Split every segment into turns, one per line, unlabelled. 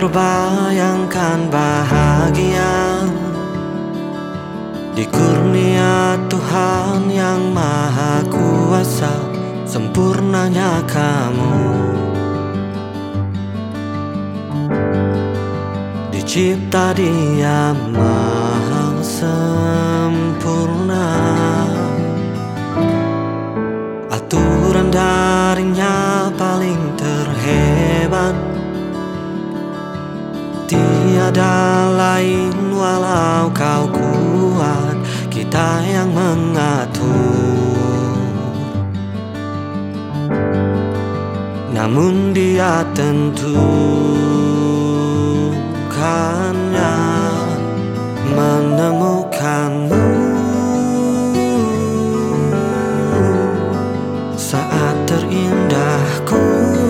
terbayangkan bahagia di kurnia Tuhan yang Maha Kuasa, sempurnanya kamu. Dicipta Dia Maha sempurna, aturan darinya paling terhebat. Tiada lain walau kau kuat, kita yang mengatur. Namun Dia tentukannya menemukanmu saat terindahku.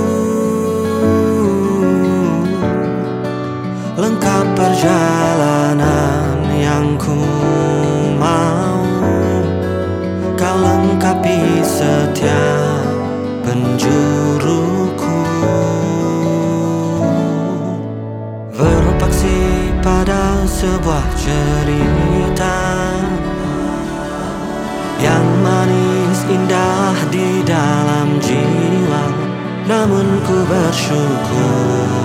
Lengkap perjalanan yang ku mau, kau lengkapi setiap penjuruku. Berpaksi pada sebuah cerita yang manis indah di dalam jiwa, namun ku bersyukur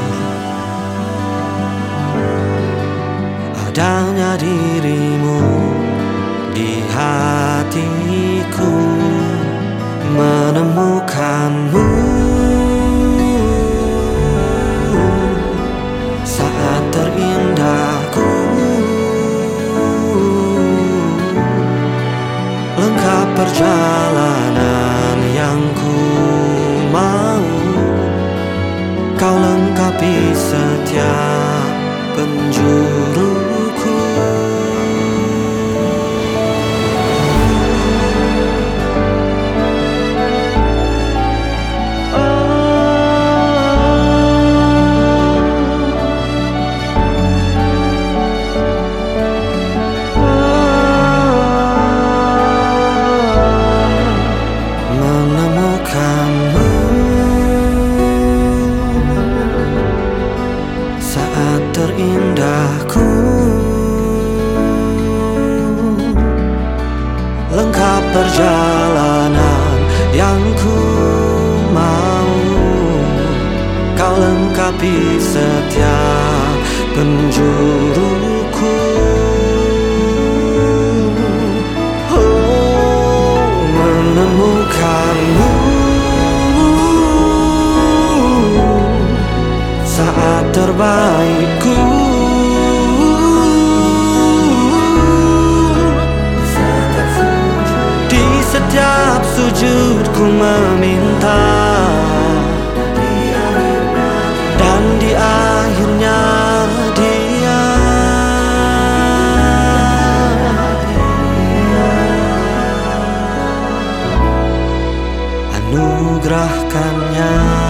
adanya dirimu di hatiku, menemukanmu saat terindahku. Lengkap perjalanan yang ku mau, kau lengkapi setiap penjuruku. Menemukanmu saat terindahku, lengkap perjalanan yang ku mau, kau lengkapi setiap penjuruku. Oh, menemukanmu saat terbaikku. Di setiap sujudku meminta, dan di akhirnya Dia anugerahkannya.